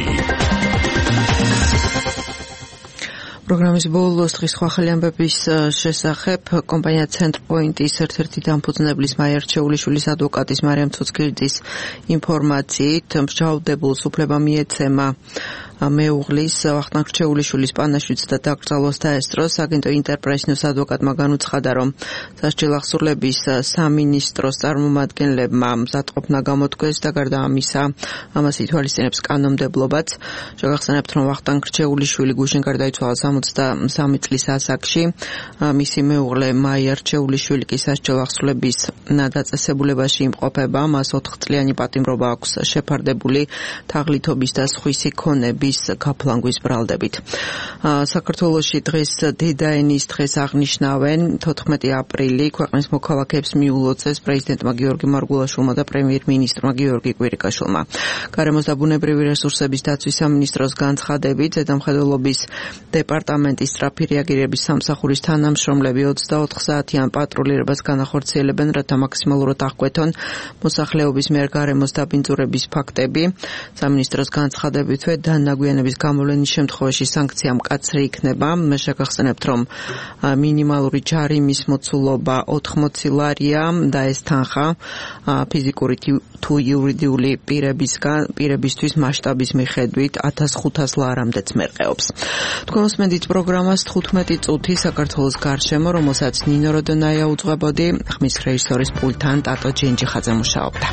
პროგრამის ბოლოს დღის სხვა ახალი ამბების შესახებ კომპანია ცენტრპოინტის ერთ-ერთი დამფუძნებლის მაია რჩეულიშვილის ადვოკატის მარიამ ცოცხლიძის ინფორმაციით მსჯავრდებულს უფლება მიეცემა მეუღლის ვახტანგ რჩეულიშვილის პანაშვიდს და დაკრძალვას დაესწროს. აგენტო ინტერპრესნიუს ადვოკატმა განუცხადა, რომ სასჯელ ახსურლების სამინისტროს წარმომადგენლებმა მზადყოფნა გამოთქვეს და გარდა ამისა ამას ითვალისწინებს კანონმდებლობაც. შეგახსენებთ, რომ ვახტანგ რჩეულიშვილი გუშინ გარდაიცვალა 63 წლის ასაკში. მისი მეუღლე მაია რჩეულიშვილი კი სასჯელ ახსურლების დაწესებულებაში იმყოფება. მას 4 წლიანი პატიმრობა აქვს შეფარდებული თაღლითობის და სხვისი ქონები გაფლანგვის ბრალდებით. საქართველოში დღეს დედაენის დღეს აღნიშნავენ 14 აპრილი ქვეყნის მოქალაქეებს მიულოცეს პრეზიდენტმა გიორგი მარგულაშვილმა და პრემიერ-მინისტრმა გიორგი კვირიკაშვილმა. გარემოს და ბუნებრივი რესურსების დაცვის სამინისტროს განცხადებით ზედამხედველობის დეპარტამენტის სწრაფი რეაგირების სამსახურის თანამშრომლები 24 საათიან პატრულირებას განახორციელებენ, რათა მაქსიმალურად აღკვეთონ მოსახლეობის მიერ გარემოს დაბინძურების ფაქტები. სამინისტროს განცხადებითვე განაგვიანების გამოვლენის შემთხვევაში სანქცია მკაცრი იქნება. მე შეგახსენებთ, რომ მინიმალური ჯარიმის მოცულობა 80 ლარია და ეს თანხა ფიზიკური თუ იურიდიული პირებისთვის მასშტაბის მიხედვით 1500 ლარამდეც მერყეობს. თქვენ მოსმენთ პროგრამას 15 წუთი საქართველოს გარშემო, რომელსაც ნინო როდონაია უძღვებოდი, ხმის რეჟისორის პულტთან ტატო ჯენჯიხაძე მუშაობდა.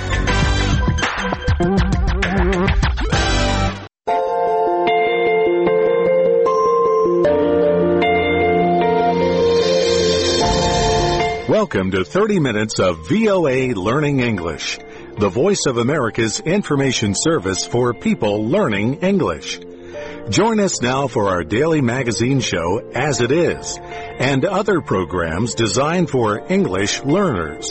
Welcome to 30 minutes of VOA Learning English, the voice of America's information service for people learning English. Join us now for our daily magazine show, As It Is, and other programs designed for English learners.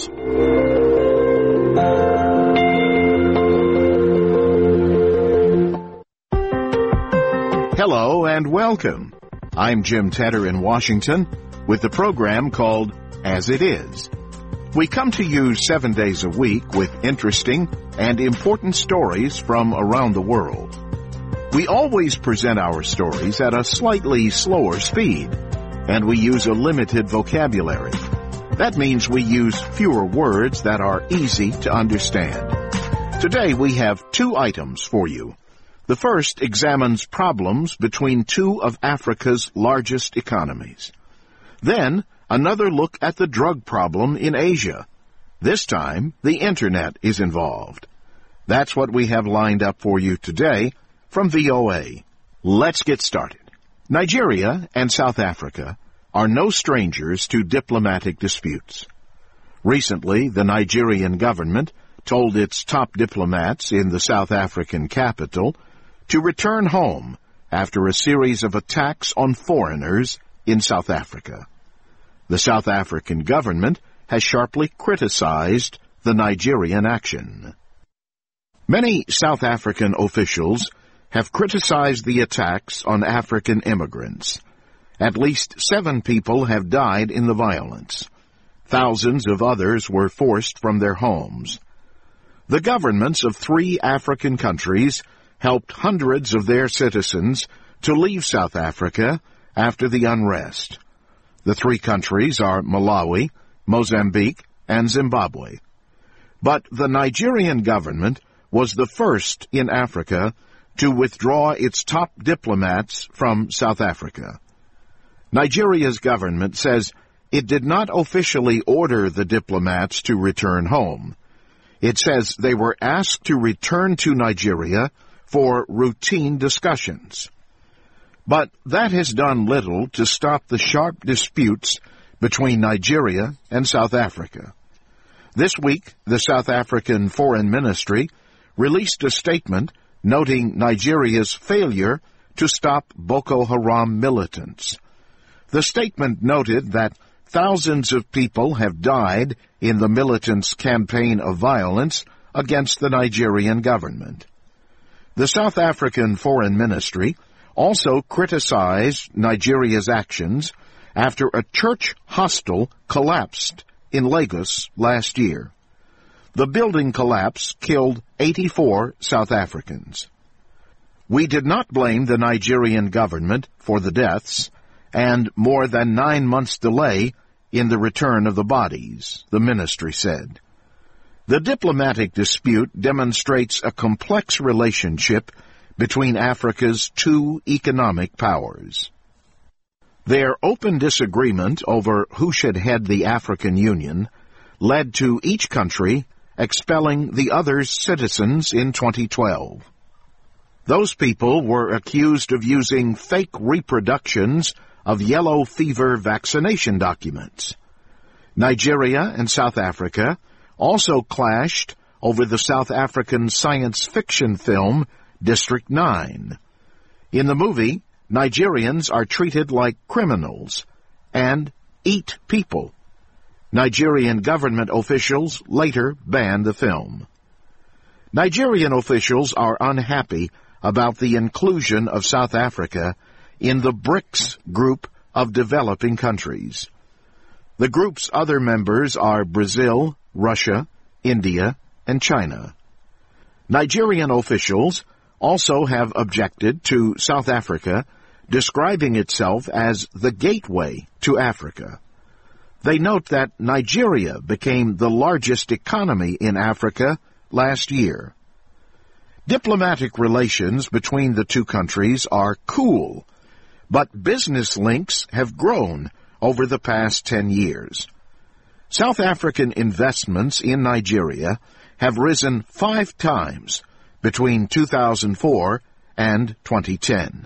Hello and welcome. I'm Jim Tedder in Washington with the program called As It Is. We come to you 7 days a week with interesting and important stories from around the world. We always present our stories at a slightly slower speed, and we use a limited vocabulary. That means we use fewer words that are easy to understand. Today we have 2 items for you. The first examines problems between 2 of Africa's largest economies. Then, another look at the drug problem in Asia. This time, the Internet is involved. That's what we have lined up for you today from VOA. Let's get started. Nigeria and South Africa are no strangers to diplomatic disputes. Recently, the Nigerian government told its top diplomats in the South African capital to return home after a series of attacks on foreigners in South Africa. The South African government has sharply criticized the Nigerian action. Many South African officials have criticized the attacks on African immigrants. At least 7 people have died in the violence. Thousands of others were forced from their homes. The governments of 3 African countries helped hundreds of their citizens to leave South Africa after the unrest. The 3 countries are Malawi, Mozambique, and Zimbabwe. But the Nigerian government was the first in Africa to withdraw its top diplomats from South Africa. Nigeria's government says it did not officially order the diplomats to return home. It says they were asked to return to Nigeria for routine discussions. But that has done little to stop the sharp disputes between Nigeria and South Africa. This week, the South African Foreign Ministry released a statement noting Nigeria's failure to stop Boko Haram militants. The statement noted that thousands of people have died in the militants' campaign of violence against the Nigerian government. The South African Foreign Ministry also criticized Nigeria's actions after a church hostel collapsed in Lagos last year. The building collapse killed 84 South Africans. We did not blame the Nigerian government for the deaths and more than 9 months' delay in the return of the bodies, the ministry said. The diplomatic dispute demonstrates a complex relationship between Africa's 2 economic powers. Their open disagreement over who should head the African Union led to each country expelling the other's citizens in 2012. Those people were accused of using fake reproductions of yellow fever vaccination documents. Nigeria and South Africa also clashed over the South African science fiction film District 9. In the movie, Nigerians are treated like criminals and eat people. Nigerian government officials later banned the film. Nigerian officials are unhappy about the inclusion of South Africa in the BRICS group of developing countries. The group's other members are Brazil, Russia, India, and China. Nigerian officials also have objected to South Africa describing itself as the gateway to Africa. They note that Nigeria became the largest economy in Africa last year. Diplomatic relations between the 2 countries are cool, but business links have grown over the past 10 years. South African investments in Nigeria have risen 5 times between 2004 and 2010.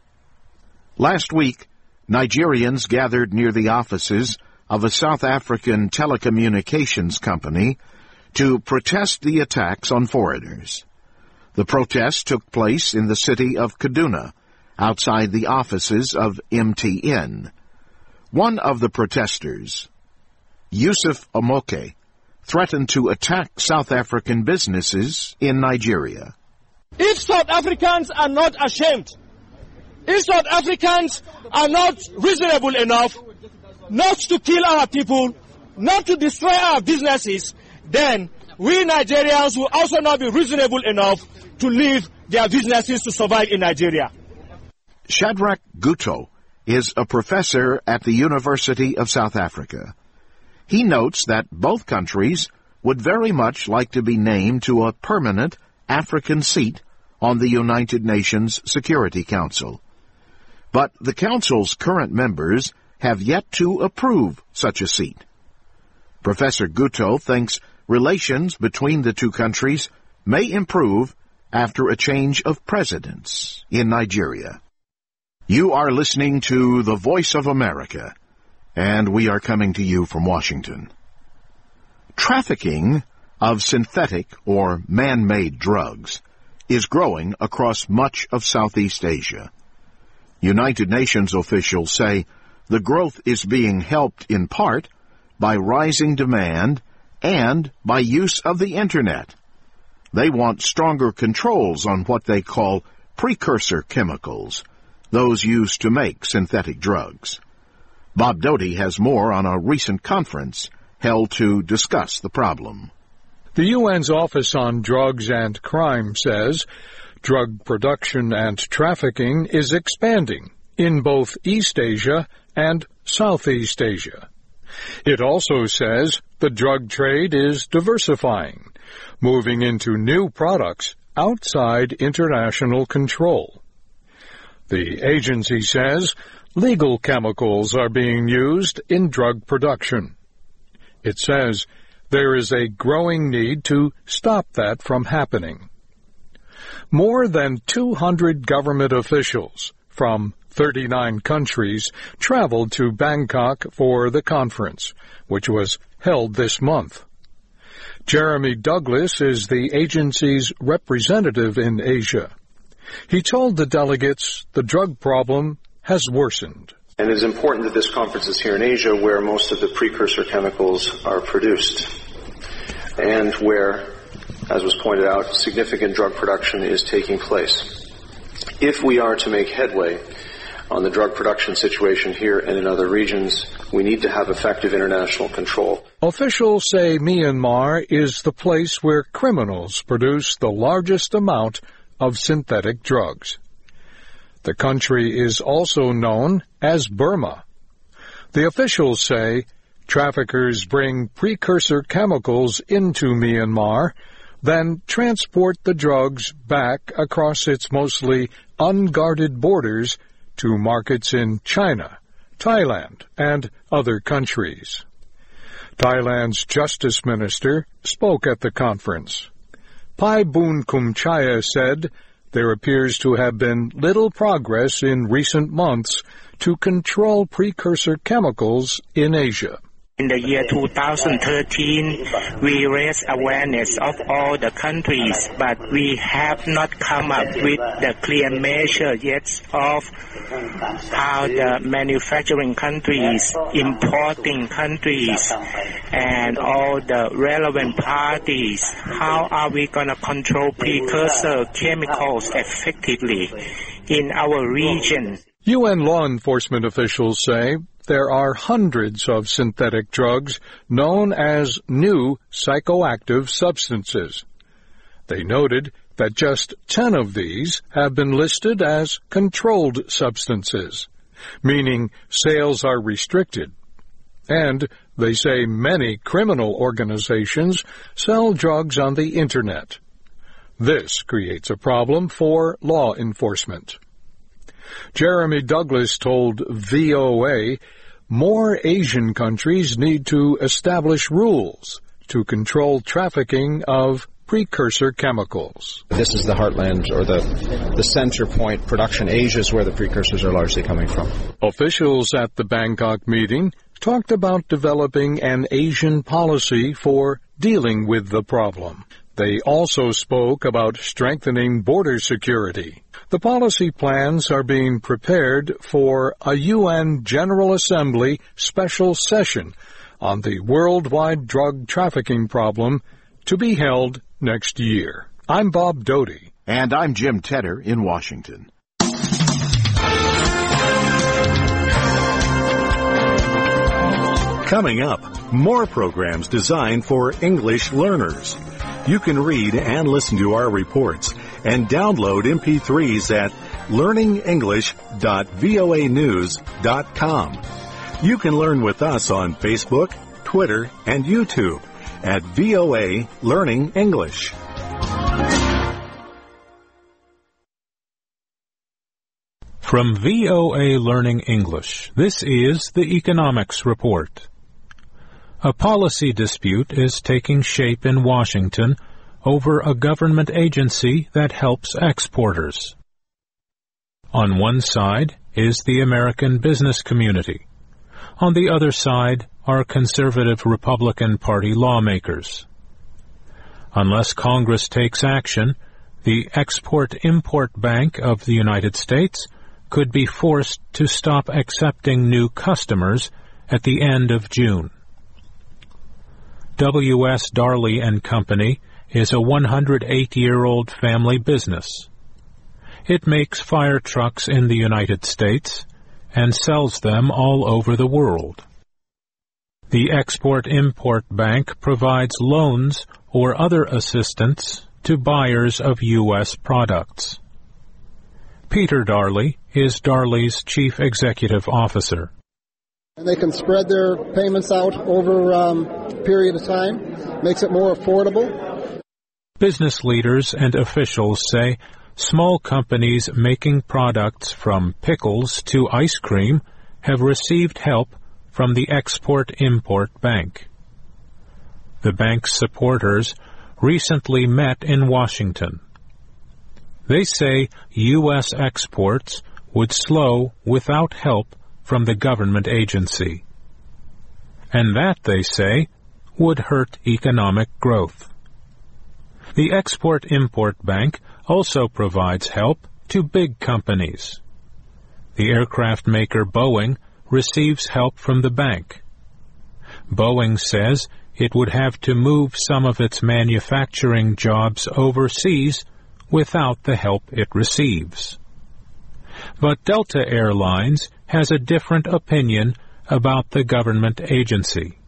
Last week, Nigerians gathered near the offices of a South African telecommunications company to protest the attacks on foreigners. The protest took place in the city of Kaduna, outside the offices of MTN. One of the protesters, Yusuf Omoke, threatened to attack South African businesses in Nigeria. If South Africans are not ashamed, if South Africans are not reasonable enough not to kill our people, not to destroy our businesses, then we Nigerians will also not be reasonable enough to leave their businesses to survive in Nigeria. Shadrach Guto is a professor at the University of South Africa. He notes that both countries would very much like to be named to a permanent African seat on the United Nations Security Council. But the Council's current members have yet to approve such a seat. Professor Guto thinks relations between the 2 countries may improve after a change of presidents in Nigeria. You are listening to The Voice of America, and we are coming to you from Washington. Trafficking of synthetic or man-made drugs is growing across much of Southeast Asia. United Nations officials say the growth is being helped in part by rising demand and by use of the Internet. They want stronger controls on what they call precursor chemicals, those used to make synthetic drugs. Bob Doty has more on a recent conference held to discuss the problem. The UN's Office on Drugs and Crime says drug production and trafficking is expanding in both East Asia and Southeast Asia. It also says the drug trade is diversifying, moving into new products outside international control. The agency says legal chemicals are being used in drug production. It says there is a growing need to stop that from happening. More than 200 government officials from 39 countries traveled to Bangkok for the conference, which was held this month. Jeremy Douglas is the agency's representative in Asia. He told the delegates the drug problem has worsened. And it is important that this conference is here in Asia, where most of the precursor chemicals are produced, and where, as was pointed out, significant drug production is taking place. If we are to make headway on the drug production situation here and in other regions, we need to have effective international control. Officials say Myanmar is the place where criminals produce the largest amount of synthetic drugs. The country is also known as Burma. The officials say traffickers bring precursor chemicals into Myanmar, then transport the drugs back across its mostly unguarded borders to markets in China, Thailand, and other countries. Thailand's Justice Minister spoke at the conference. Pai Boon Kumchaya said there appears to have been little progress in recent months to control precursor chemicals in Asia. In the year 2013, we raised awareness of all the countries, but we have not come up with the clear measure yet of how the manufacturing countries, importing countries, and all the relevant parties, how are we going to control precursor chemicals effectively in our region? UN law enforcement officials say there are hundreds of synthetic drugs known as new psychoactive substances. They noted that just 10 of these have been listed as controlled substances, meaning sales are restricted. And they say many criminal organizations sell drugs on the Internet. This creates a problem for law enforcement. Jeremy Douglas told VOA more Asian countries need to establish rules to control trafficking of precursor chemicals. This is the heartland or the center point. Production Asia is where the precursors are largely coming from. Officials at the Bangkok meeting talked about developing an Asian policy for dealing with the problem. They also spoke about strengthening border security. The policy plans are being prepared for a UN General Assembly special session on the worldwide drug trafficking problem to be held next year. I'm Bob Doty. And I'm Jim Tedder in Washington. Coming up, more programs designed for English learners. You can read and listen to our reports and download MP3s at learningenglish.voanews.com. You can learn with us on Facebook, Twitter, and YouTube at VOA Learning English. From VOA Learning English, this is the Economics Report. A policy dispute is taking shape in Washington over a government agency that helps exporters. On one side is the American business community. On the other side are conservative Republican Party lawmakers. Unless Congress takes action, the Export-Import Bank of the United States could be forced to stop accepting new customers at the end of June. W.S. Darley & Company is a 108-year-old family business. it makes fire trucks in the United States and sells them all over the world. The Export-Import Bank provides loans or other assistance to buyers of U.S. products. Peter Darley is Darley's Chief Executive Officer. And they can spread their payments out over a period of time, makes it more affordable. Business leaders and officials say small companies making products from pickles to ice cream have received help from the Export-Import Bank. The bank's supporters recently met in Washington. They say U.S. exports would slow without help from the government agency. And that, they say, would hurt economic growth. The Export-Import Bank also provides help to big companies. The aircraft maker Boeing receives help from the bank. Boeing says it would have to move some of its manufacturing jobs overseas without the help it receives. But Delta Airlines has a different opinion about the government agency.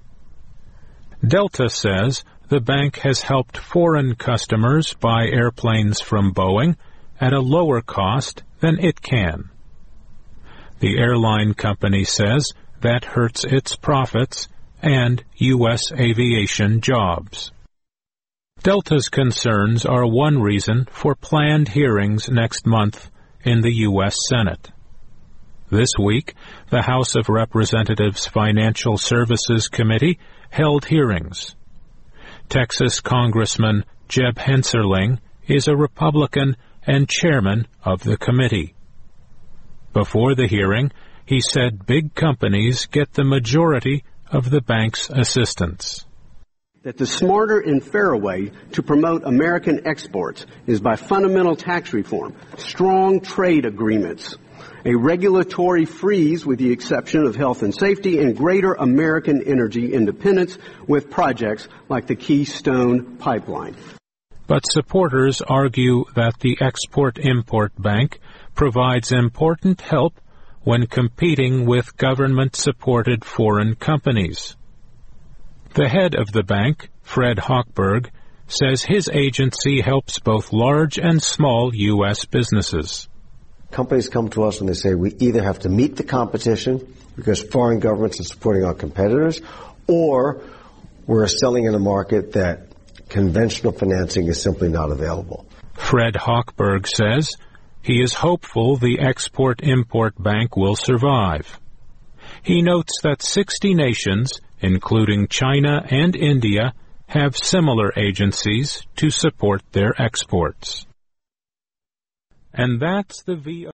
Delta says the bank has helped foreign customers buy airplanes from Boeing at a lower cost than it can. The airline company says that hurts its profits and U.S. aviation jobs. Delta's concerns are one reason for planned hearings next month in the U.S. Senate. This week, the House of Representatives Financial Services Committee held hearings. Texas Congressman Jeb Hensarling is a Republican and chairman of the committee. Before the hearing, he said big companies get the majority of the bank's assistance. That the smarter and fairer way to promote American exports is by fundamental tax reform, strong trade agreements, a regulatory freeze with the exception of health and safety, and greater American energy independence with projects like the Keystone Pipeline. But supporters argue that the Export-Import Bank provides important help when competing with government-supported foreign companies. The head of the bank, Fred Hochberg, says his agency helps both large and small U.S. businesses. Companies come to us and they say we either have to meet the competition because foreign governments are supporting our competitors, or we're selling in a market that conventional financing is simply not available. Fred Hochberg says he is hopeful the Export-Import Bank will survive. He notes that 60 nations, including China and India, have similar agencies to support their exports. And that's the